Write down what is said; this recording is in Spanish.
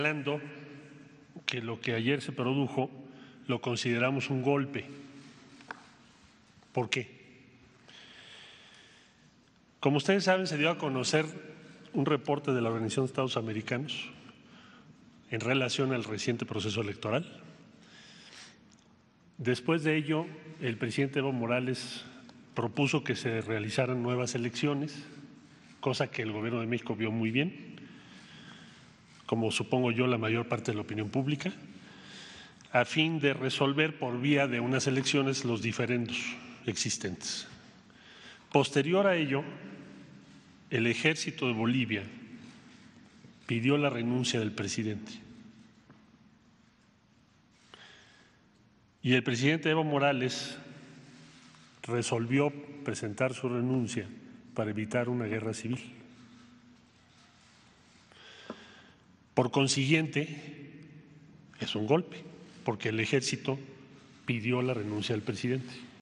Hablando que lo que ayer se produjo lo consideramos un golpe. ¿Por qué? Como ustedes saben, se dio a conocer un reporte de la Organización de Estados Americanos en relación al reciente proceso electoral. Después de ello, el presidente Evo Morales propuso que se realizaran nuevas elecciones, cosa que el Gobierno de México vio muy bien, como supongo yo la mayor parte de la opinión pública, a fin de resolver por vía de unas elecciones los diferendos existentes. Posterior a ello, el ejército de Bolivia pidió la renuncia del presidente. Y el presidente Evo Morales resolvió presentar su renuncia para evitar una guerra civil. Por consiguiente, es un golpe, porque el ejército pidió la renuncia del presidente.